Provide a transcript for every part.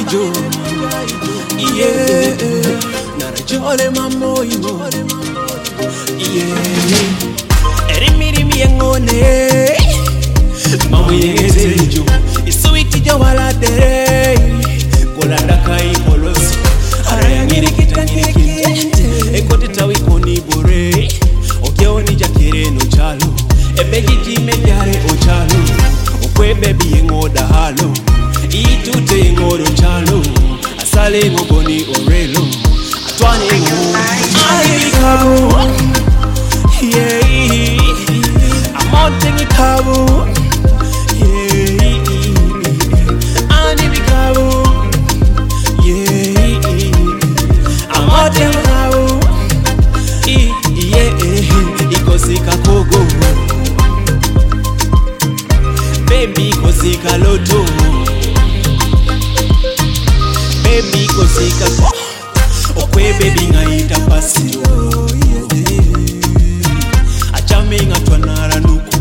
jo. Yeah, narajole mamoyo. Yeah, erimi engone. Mamu yegeze jo. Isuiti jo wala dere. Kolanda kai kolosi. Araya ngiri kitangiriki. Ekote tawi koni bore. Okeoni jakire no chalo. Ebegiti mediare o chalo. Okwe baby yengoda halo. Itute ngoro chalo. Asale ngoboni orelo. Atwane ngo. Anibikabu. Yeah. Amonte ngikabu. Yeah. Anibikabu. Yeah. Amonte ngikabu. Yeah. Ikosika kogo. Baby kosika loto. Baby kosika ko. Okwe baby ngaita pasiro. Achame ngatwanara nuku.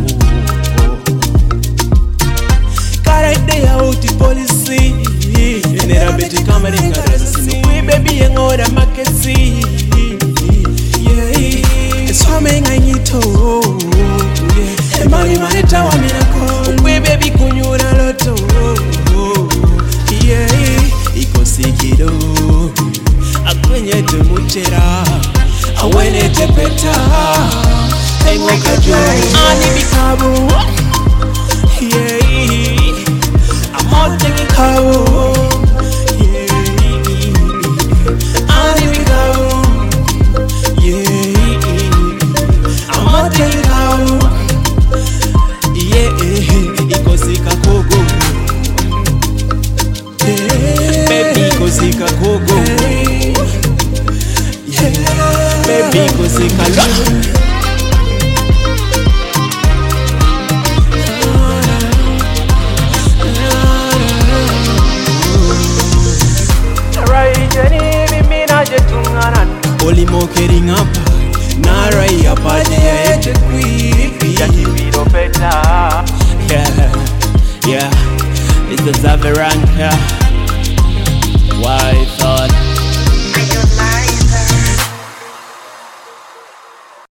Karede ya uti policy. Enera beti kamari ngarasi. Okwe baby yengora makesi. Yeah. Swame ngaito. Yeah. Emari maeta wa mirako. Okwe baby kunyura loto. Yeah. Ikosikido. Akwenyete muchera. Awenete peta. Engoka jo. Anibikabu. Yeah. Amonte ngikabu. Yeah. Anibikabu. Yeah. Amonte ngikabu. Yeah. Ikosika kogo. Baby kosika kogo. Yeah. Baby kosika lo. Olimo kering apa narai apa dia cekwi jadi video peta. Yeah, it's the Zaveran, yeah. Wife